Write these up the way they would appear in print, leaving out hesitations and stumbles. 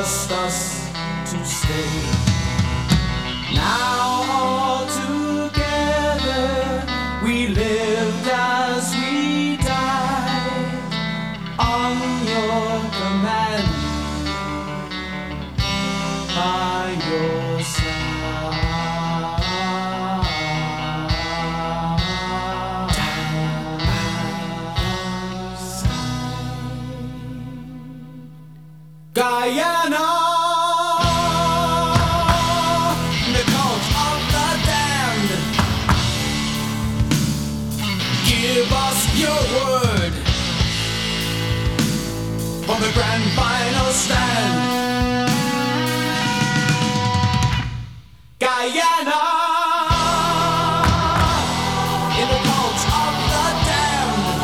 forced us to stay. Now all together we lived as we died on your command, by your side. Guyana, the cult of the damned. Give us your word for the grand final stand. Guyana, in the cult of the damned.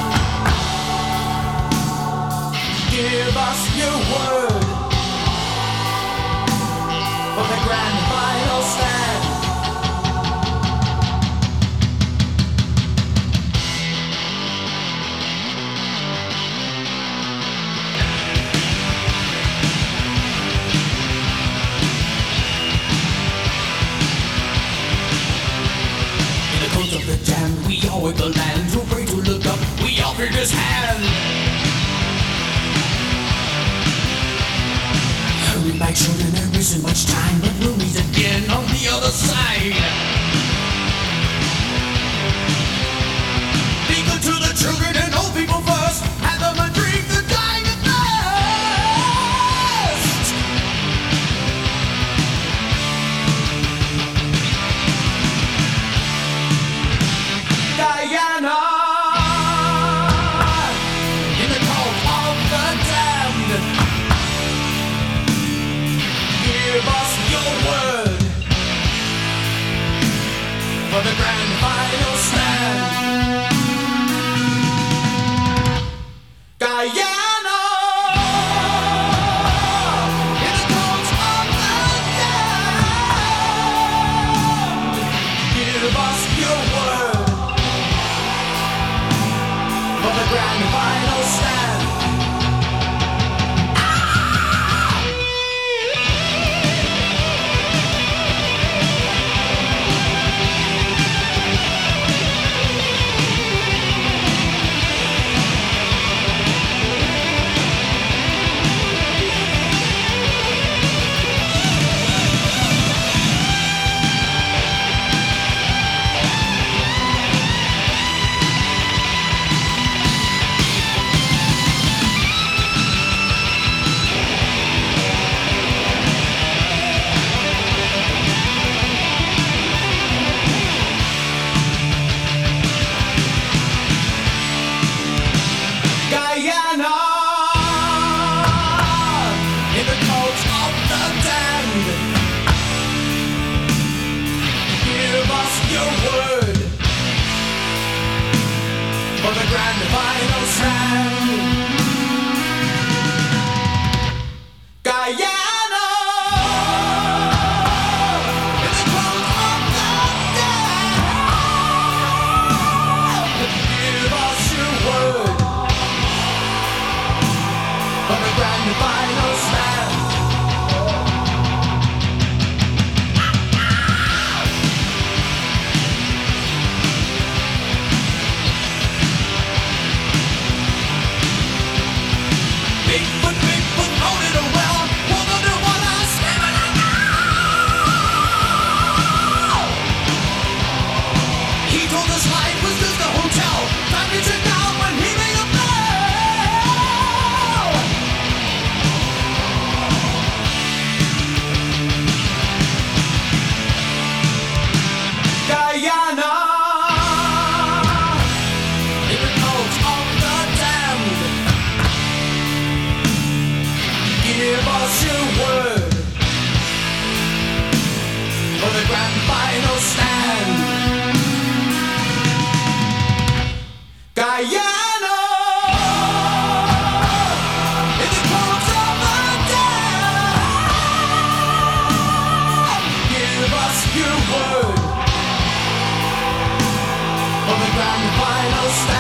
Give us your word for the grand final stand. In the cult of the damned, we all wake the land. Too afraid to look up, we offer his hand. Hurry back, children, there isn't much time, but we'll meet again on the other side. Be good to the children and old people first. Have them a drink, the dying of thirst. Guyana, in the cult of the damned. Give us your word for the grand final stand. Guyana, in the cult of the damned. Give us your word for the grand final stand. Guyana, in the cult of the damned. Give us your word for the grand final stand. Guyana, in the cult of the damned. Give us your word for the grand final stand. Bigfoot, Bigfoot, loaded a well. We'll under water, swimming now. He told us life was just a hotel. Time to check out when he made a bell. Guyana, in the cult of the damned. Give us your word for the grand final stand. Guyana, in the cult of the damned. Give us your word for the grand final stand.